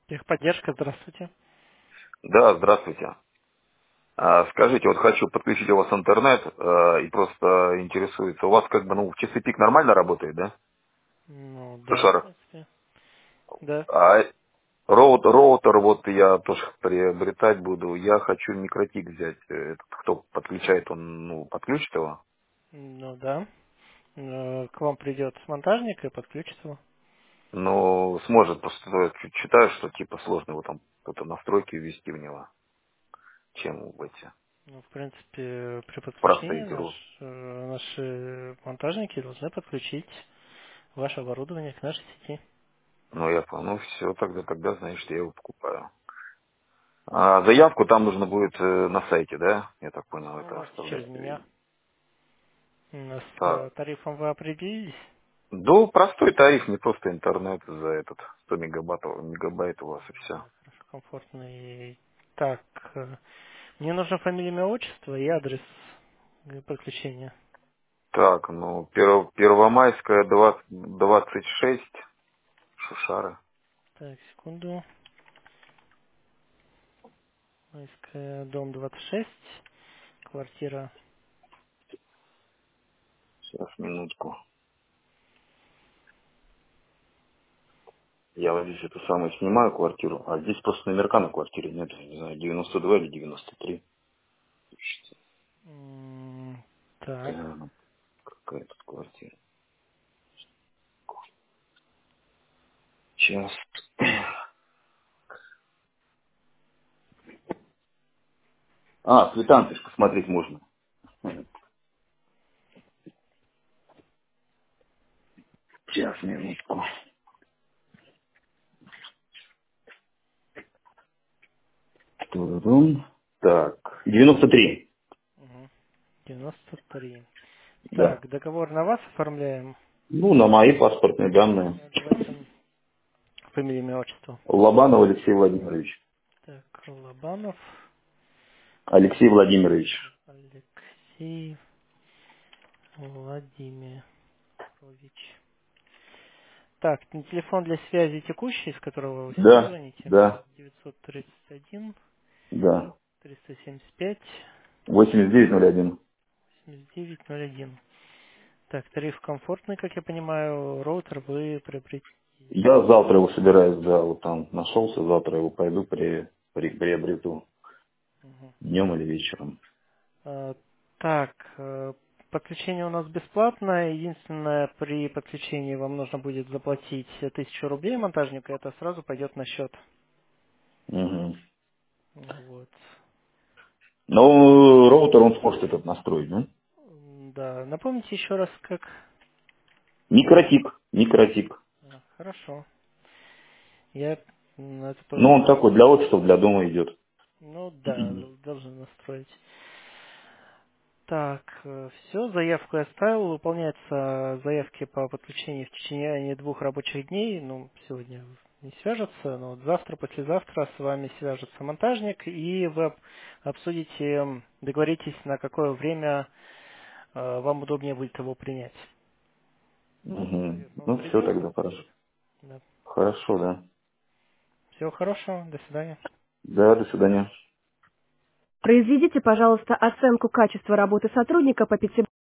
Техподдержка, здравствуйте. Да, здравствуйте. Скажите, вот хочу подключить у вас интернет и просто интересуется. У вас как бы, в часы пик нормально работает, да? Ну, да, в Сушара. принципе. Да. А роутер вот я тоже приобретать буду. Я хочу микротик взять. Этот, кто подключает, он, подключит его. Ну, да. К вам придет монтажник и подключит его. Но сможет, просто я читаю, что типа сложно его там какие-то настройки ввести в него, чем в эти Ну, в принципе, при простые подключении игру. наши монтажники должны подключить ваше оборудование к нашей сети. Ну, я понял. Ну, все, тогда, значит, я его покупаю. А заявку там нужно будет на сайте, да? Я так понял, Ну, это можете через оставлять. меня. С Так. тарифом вы определились? Да, простой тариф, не просто интернет за этот 100 мегабайт у вас и все. Да, хорошо, комфортный. Так, мне нужно фамилия, имя, отчество и адрес подключения. Так, Первомайская 26, Шушара. Так, секунду. Майская, дом 26, квартира. Сейчас, минутку. Я вот здесь эту самую снимаю квартиру, а здесь просто номерка на квартире нет, я не знаю, 92 или 93. Так. Какая какая тут квартира? Сейчас. А, квитанции посмотреть можно. Сейчас, минутку. Ту-ду-дум. Так, 93. Угу. 93. Да. Так, договор на вас оформляем. На мои паспортные данные. Давайте фамилия, имя, отчество. Лобанов Алексей Владимирович. Так, Лобанов Алексей Владимирович. Алексей Владимирович. Так, телефон для связи текущий, с которого вы сейчас Да, звоните. да, 931 да. 375 8901. 8901. Так, тариф комфортный, как я понимаю, роутер вы приобретите. Я завтра его собираюсь, да, вот там нашелся, завтра его пойду приобрету. Мгм. Днем или вечером. Э, Так, подключение у нас бесплатное. Единственное, при подключении вам нужно будет заплатить 1000 рублей монтажнику, и это сразу пойдет на счет. Угу. Вот. Но роутер он сможет этот настроить, да? Да, напомните еще раз, как... Микротик. Хорошо. Я это тоже... Ну, он такой для офисов, для дома идет. Ну да, должен настроить. Так, все, заявку я оставил. Выполняются заявки по подключению в течение 2 рабочих дней. Ну, сегодня не свяжется, но вот завтра, послезавтра с вами свяжется монтажник, и вы обсудите, договоритесь, на какое время вам удобнее будет его принять. Угу. Соответственно, он Ну, все придет. тогда хорошо. Да. Хорошо, да. Всего хорошего, до свидания. Да, до свидания. Произведите, пожалуйста, оценку качества работы сотрудника по 5